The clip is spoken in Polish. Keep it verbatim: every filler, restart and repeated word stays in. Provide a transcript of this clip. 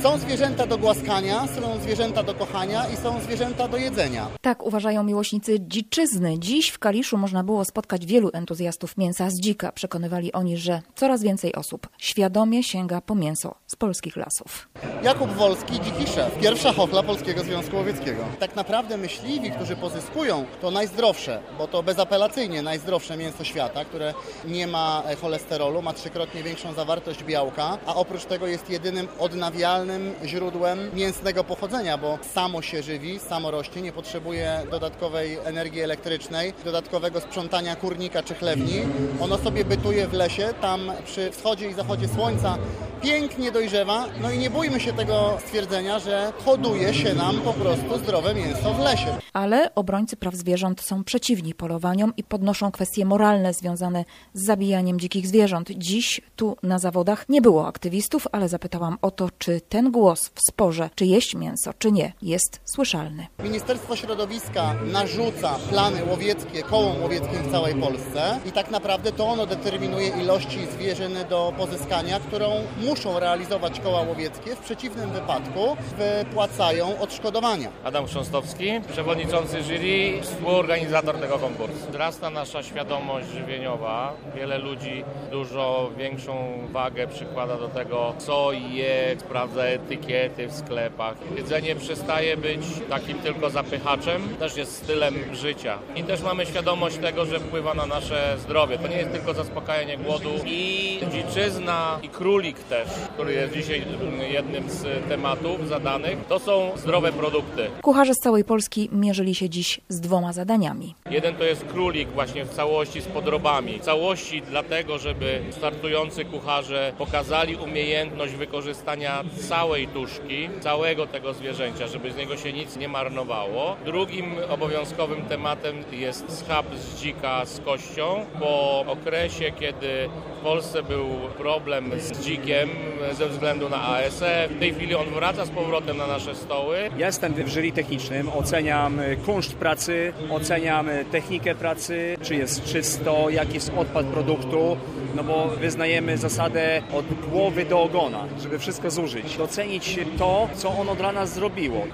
Są zwierzęta do głaskania, są zwierzęta do kochania i są zwierzęta do jedzenia. Tak uważają miłośnicy dziczyzny. Dziś w Kaliszu można było spotkać wielu entuzjastów mięsa z dzika. Przekonywali oni, że coraz więcej osób świadomie sięga po mięso z polskich lasów. Jakub Wolski, dziki szef, pierwsza hochla Polskiego Związku Łowieckiego. Tak naprawdę myśliwi, którzy pozyskują to najzdrowsze, bo to bezapelacyjnie najzdrowsze mięso świata, które nie ma cholesterolu, ma trzykrotnie większą zawartość białka, a oprócz tego jest jedynym odnawialnym źródłem mięsnego pochodzenia, bo samo się żywi, samo rośnie, nie potrzebuje dodatkowej energii elektrycznej, dodatkowego sprzątania kurnika czy chlewni. Ono sobie bytuje w lesie, tam przy wschodzie i zachodzie słońca pięknie dojrzewa, no i nie bójmy się tego stwierdzenia, że hoduje się nam po prostu zdrowe mięso w lesie. Ale obrońcy praw zwierząt są przeciwni polowaniom i podnoszą kwestie moralne związane z zabijaniem dzikich zwierząt. Dziś tu na zawodach nie było aktywistów, ale zapytałam o to, czy ten głos w sporze, czy jeść mięso, czy nie, jest słyszalny. Ministerstwo Środowiska narzuca plany łowieckie kołom łowieckim w całej Polsce i tak naprawdę to ono determinuje ilości zwierzyny do pozyskania, którą muszą realizować koła łowieckie. W przeciwnym wypadku wypłacają odszkodowania. Adam Chrząstowski, przewodniczący jury, współorganizator tego konkursu. Wzrasta nasza świadomość żywieniowa. Wiele ludzi dużo większą wagę przykłada do tego, co je, sprawdza etykiety w sklepach. Jedzenie przestaje być takim tylko zapychaczem, też jest stylem życia. I też mamy świadomość tego, że wpływa na nasze zdrowie. To nie jest tylko zaspokajanie głodu. I dziczyzna i królik też, który jest dzisiaj jednym z tematów zadanych, to są zdrowe produkty. Kucharze z całej Polski mierzyli się dziś z dwoma zadaniami. Jeden to jest królik właśnie w całości z podrobami. W całości dlatego, żeby startujący kucharze pokazali umiejętność wykorzystania całej tuszki, całego tego zwierzęcia, żeby z niego się nic nie marnowało. Drugim obowiązkowym tematem jest schab z dzika z kością. Po okresie, kiedy w Polsce był problem z dzikiem ze względu na A S F, w tej chwili on wraca z powrotem na nasze stoły. Ja jestem w jury technicznym, oceniam kunszt pracy, oceniam technikę pracy, czy jest czysto, jaki jest odpad produktu, no bo wyznajemy zasadę od głowy do ogona, żeby wszystko zużyć. Docenić to, co ono dla nas zrobiło.